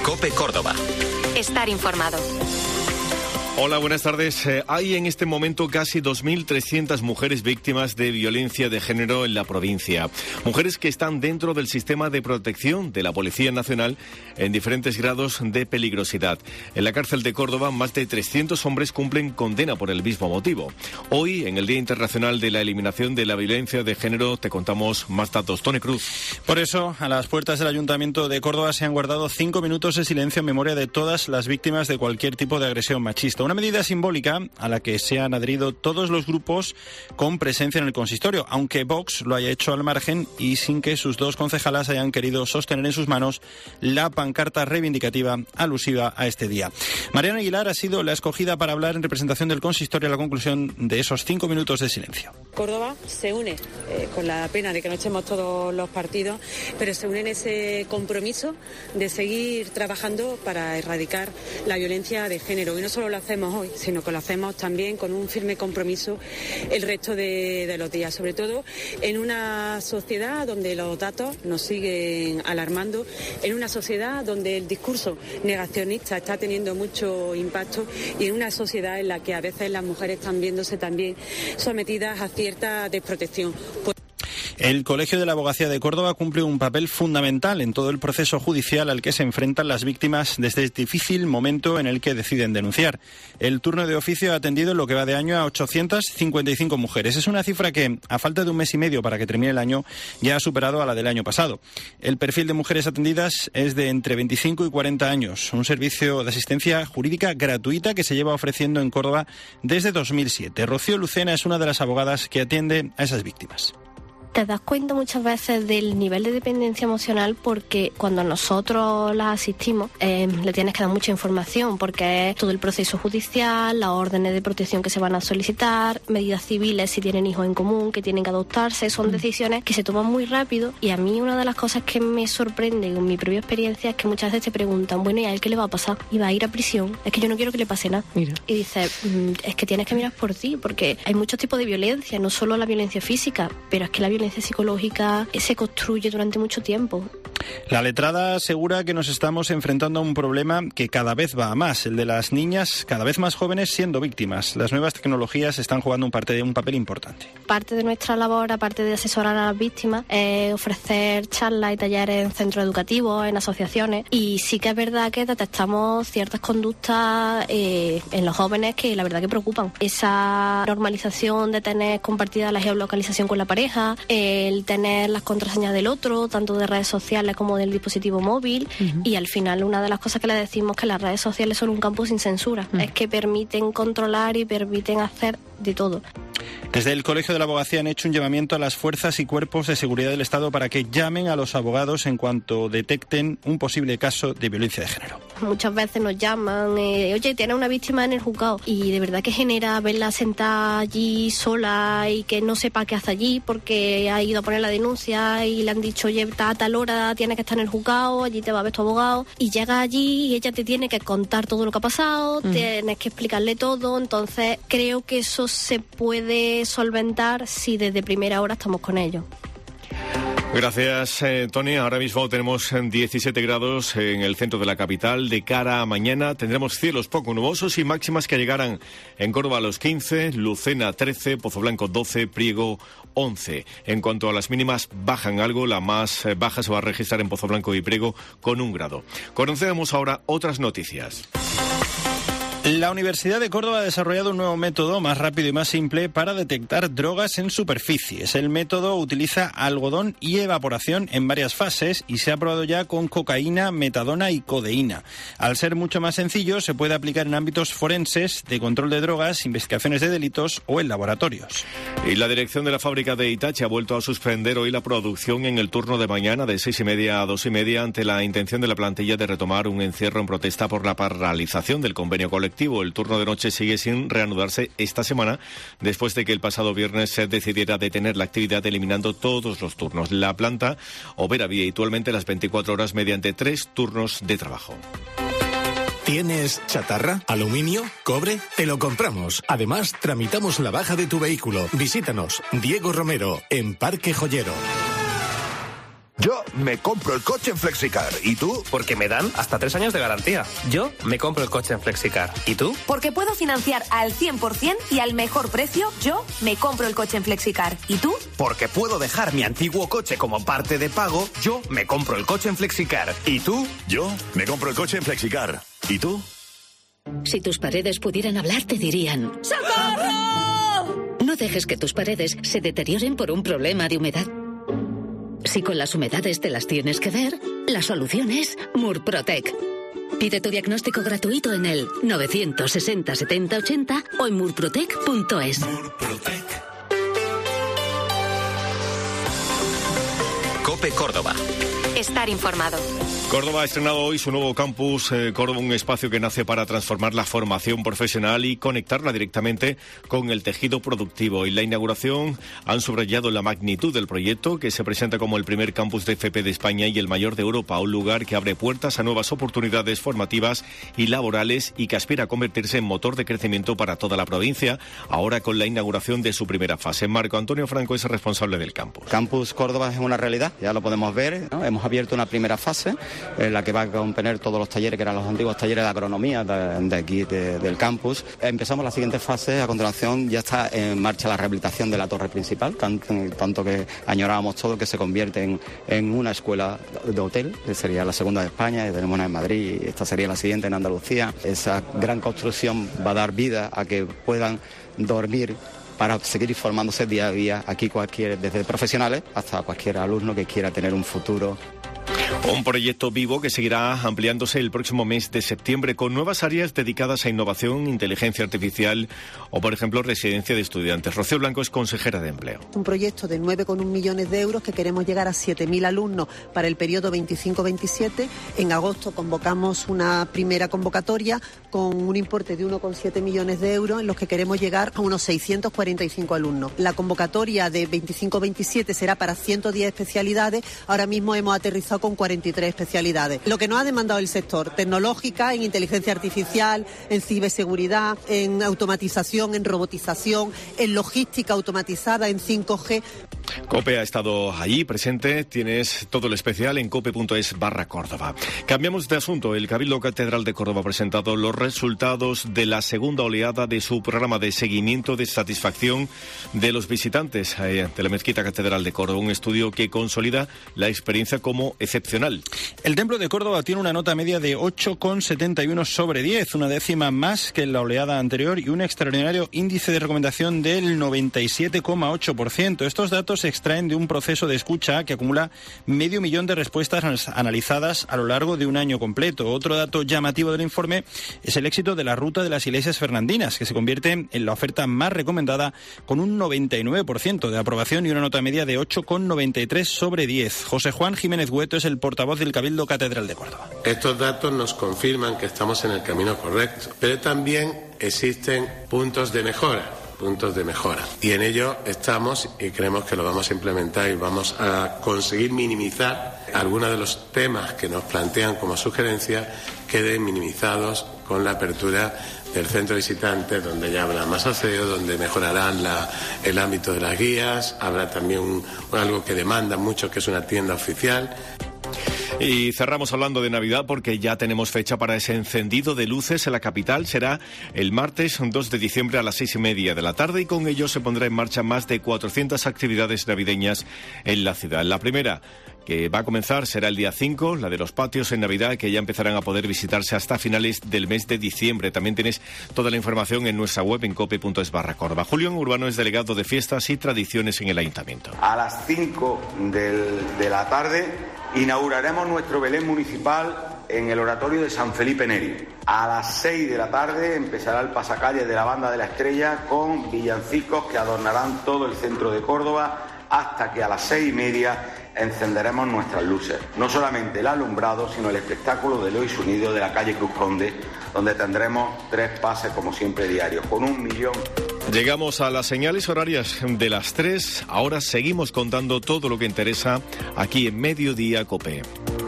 COPE Córdoba. Estar informado. Hola, buenas tardes. Hay en este momento casi 2.300 mujeres víctimas de violencia de género en la provincia. Mujeres que están dentro del sistema de protección de la Policía Nacional en diferentes grados de peligrosidad. En la cárcel de Córdoba, más de 300 hombres cumplen condena por el mismo motivo. Hoy, en el Día Internacional de la Eliminación de la Violencia de Género, te contamos más datos. Tony Cruz. Por eso, a las puertas del Ayuntamiento de Córdoba se han guardado 5 minutos de silencio en memoria de todas las víctimas de cualquier tipo de agresión machista. Una medida simbólica a la que se han adherido todos los grupos con presencia en el consistorio, aunque Vox lo haya hecho al margen y sin que sus dos concejalas hayan querido sostener en sus manos la pancarta reivindicativa alusiva a este día. Mariana Aguilar ha sido la escogida para hablar en representación del consistorio a la conclusión de esos 5 minutos de silencio. Córdoba se une, con la pena de que no echemos todos los partidos, pero se une en ese compromiso de seguir trabajando para erradicar la violencia de género. Y no solo lo hacemos hoy, sino que lo hacemos también con un firme compromiso el resto de los días, sobre todo en una sociedad donde los datos nos siguen alarmando, en una sociedad donde el discurso negacionista está teniendo mucho impacto y en una sociedad en la que a veces las mujeres están viéndose también sometidas a cierta desprotección. El Colegio de la Abogacía de Córdoba cumple un papel fundamental en todo el proceso judicial al que se enfrentan las víctimas desde el difícil momento en el que deciden denunciar. El turno de oficio ha atendido en lo que va de año a 855 mujeres. Es una cifra que, a falta de un mes y medio para que termine el año, ya ha superado a la del año pasado. El perfil de mujeres atendidas es de entre 25 y 40 años. Un servicio de asistencia jurídica gratuita que se lleva ofreciendo en Córdoba desde 2007. Rocío Lucena es una de las abogadas que atiende a esas víctimas. Te das cuenta muchas veces del nivel de dependencia emocional porque cuando nosotros las asistimos le tienes que dar mucha información porque es todo el proceso judicial, las órdenes de protección que se van a solicitar, medidas civiles si tienen hijos en común, que tienen que adoptarse, son decisiones que se toman muy rápido y a mí una de las cosas que me sorprende en mi propia experiencia es que muchas veces te preguntan, bueno, ¿y a él qué le va a pasar? ¿Y va a ir a prisión? Es que yo no quiero que le pase nada. Mira. Y dices, es que tienes que mirar por ti porque hay muchos tipos de violencia, no solo la violencia física, pero es que la violencia psicológica se construye durante mucho tiempo. La letrada asegura que nos estamos enfrentando a un problema que cada vez va a más, el de las niñas cada vez más jóvenes siendo víctimas. Las nuevas tecnologías están jugando un papel importante. Parte de nuestra labor, aparte de asesorar a las víctimas, es ofrecer charlas y talleres en centros educativos, en asociaciones, y sí que es verdad que detectamos ciertas conductas en los jóvenes que la verdad que preocupan. Esa normalización de tener compartida la geolocalización con la pareja, el tener las contraseñas del otro, tanto de redes sociales como del dispositivo móvil, y al final una de las cosas que le decimos es que las redes sociales son un campo sin censura, es que permiten controlar y permiten hacer de todo. Desde el Colegio de la Abogacía han hecho un llamamiento a las fuerzas y cuerpos de seguridad del Estado para que llamen a los abogados en cuanto detecten un posible caso de violencia de género. Muchas veces nos llaman, oye, tienes una víctima en el juzgado, y de verdad que genera verla sentada allí sola y que no sepa qué hace allí porque ha ido a poner la denuncia y le han dicho, oye, a tal hora tienes que estar en el juzgado, allí te va a ver tu abogado, y llega allí y ella te tiene que contar todo lo que ha pasado, tienes que explicarle todo. Entonces creo que eso se puede solventar si desde primera hora estamos con ellos. Gracias, Tony. Ahora mismo tenemos 17 grados en el centro de la capital. De cara a mañana tendremos cielos poco nubosos y máximas que llegarán en Córdoba a los 15, Lucena 13, Pozoblanco 12, Priego 11. En cuanto a las mínimas, bajan algo. La más baja se va a registrar en Pozoblanco y Priego con 1 grado. Conocemos ahora otras noticias. La Universidad de Córdoba ha desarrollado un nuevo método más rápido y más simple para detectar drogas en superficies. El método utiliza algodón y evaporación en varias fases y se ha probado ya con cocaína, metadona y codeína. Al ser mucho más sencillo, se puede aplicar en ámbitos forenses, de control de drogas, investigaciones de delitos o en laboratorios. Y la dirección de la fábrica de Itachi ha vuelto a suspender hoy la producción en el turno de mañana de 6:30 a 2:30 ante la intención de la plantilla de retomar un encierro en protesta por la paralización del convenio colectivo. El turno de noche sigue sin reanudarse esta semana, después de que el pasado viernes se decidiera detener la actividad eliminando todos los turnos. La planta opera habitualmente las 24 horas mediante 3 turnos de trabajo. ¿Tienes chatarra? ¿Aluminio? ¿Cobre? Te lo compramos. Además, tramitamos la baja de tu vehículo. Visítanos, Diego Romero, en Parque Joyero. Yo me compro el coche en Flexicar. ¿Y tú? Porque me dan hasta 3 años de garantía. Yo me compro el coche en Flexicar. ¿Y tú? Porque puedo financiar al 100% y al mejor precio. Yo me compro el coche en Flexicar. ¿Y tú? Porque puedo dejar mi antiguo coche como parte de pago. Yo me compro el coche en Flexicar. ¿Y tú? Yo me compro el coche en Flexicar. ¿Y tú? Si tus paredes pudieran hablar, te dirían: ¡socorro! No dejes que tus paredes se deterioren por un problema de humedad. Si con las humedades te las tienes que ver, la solución es Murprotec. Pide tu diagnóstico gratuito en el 960 70 80 o en murprotec.es. Murprotec. COPE Córdoba. Estar informado. Córdoba ha estrenado hoy su nuevo campus Córdoba, un espacio que nace para transformar la formación profesional y conectarla directamente con el tejido productivo. En la inauguración han subrayado la magnitud del proyecto, que se presenta como el primer campus de FP de España y el mayor de Europa, un lugar que abre puertas a nuevas oportunidades formativas y laborales y que aspira a convertirse en motor de crecimiento para toda la provincia, ahora con la inauguración de su primera fase. Marco Antonio Franco es el responsable del campus. Campus Córdoba es una realidad, ya lo podemos ver, ¿no? Hemos abierto una primera fase en la que va a contener todos los talleres que eran los antiguos talleres de agronomía de aquí del campus. Empezamos la siguiente fase, a continuación ya está en marcha la rehabilitación de la torre principal, tanto que añorábamos todo, que se convierte en una escuela de hotel, que sería la segunda de España, y tenemos una en Madrid, y esta sería la siguiente en Andalucía. Esa gran construcción va a dar vida a que puedan dormir para seguir formándose día a día aquí desde profesionales hasta cualquier alumno que quiera tener un futuro. Un proyecto vivo que seguirá ampliándose el próximo mes de septiembre con nuevas áreas dedicadas a innovación, inteligencia artificial o, por ejemplo, residencia de estudiantes. Rocío Blanco es consejera de Empleo. Un proyecto de 9,1 millones de euros que queremos llegar a 7.000 alumnos para el periodo 25-27. En agosto convocamos una primera convocatoria con un importe de 1,7 millones de euros en los que queremos llegar a unos 645 alumnos. La convocatoria de 25-27 será para 110 especialidades. Ahora mismo hemos aterrizado con 43 especialidades. Lo que nos ha demandado el sector: tecnológica, en inteligencia artificial, en ciberseguridad, en automatización, en robotización, en logística automatizada, en 5G. COPE ha estado allí presente. Tienes todo lo especial en cope.es/Córdoba. Cambiamos de asunto. El Cabildo Catedral de Córdoba ha presentado los resultados de la segunda oleada de su programa de seguimiento de satisfacción de los visitantes de la Mezquita Catedral de Córdoba, un estudio que consolida la experiencia como excepcional. El Templo de Córdoba tiene una nota media de 8,71 sobre 10, una décima más que en la oleada anterior y un extraordinario índice de recomendación del 97,8%. Estos datos se extraen de un proceso de escucha que acumula 500.000 de respuestas analizadas a lo largo de un año completo. Otro dato llamativo del informe es el éxito de la ruta de las iglesias fernandinas, que se convierte en la oferta más recomendada con un 99% de aprobación y una nota media de 8,93 sobre 10. José Juan Jiménez Hueto es el portavoz del Cabildo Catedral de Córdoba. Estos datos nos confirman que estamos en el camino correcto, pero también existen puntos de mejora. Y en ello estamos y creemos que lo vamos a implementar y vamos a conseguir minimizar algunos de los temas que nos plantean como sugerencia, queden minimizados con la apertura del centro de visitantes, donde ya habrá más aseo, donde mejorarán el ámbito de las guías, habrá también algo que demanda mucho, que es una tienda oficial. Y cerramos hablando de Navidad porque ya tenemos fecha para ese encendido de luces en la capital. Será el martes 2 de diciembre a las 6:30 de la tarde y con ello se pondrá en marcha más de 400 actividades navideñas en la ciudad. La primera que va a comenzar será el día 5, la de los patios en Navidad, que ya empezarán a poder visitarse hasta finales del mes de diciembre. También tienes toda la información en nuestra web en cope.es/Córdoba. Julián Urbano es delegado de Fiestas y Tradiciones en el Ayuntamiento. A las 5 de la tarde inauguraremos nuestro Belén municipal en el oratorio de San Felipe Neri. A las 6 de la tarde empezará el pasacalle de la Banda de la Estrella con villancicos que adornarán todo el centro de Córdoba, hasta que a las 6:30 encenderemos nuestras luces. No solamente el alumbrado, sino el espectáculo de Lois Unido de la calle Cruz Conde, donde tendremos 3 pases como siempre diarios, con 1 millón. Llegamos a las señales horarias de las 3. Ahora seguimos contando todo lo que interesa aquí en Mediodía COPE.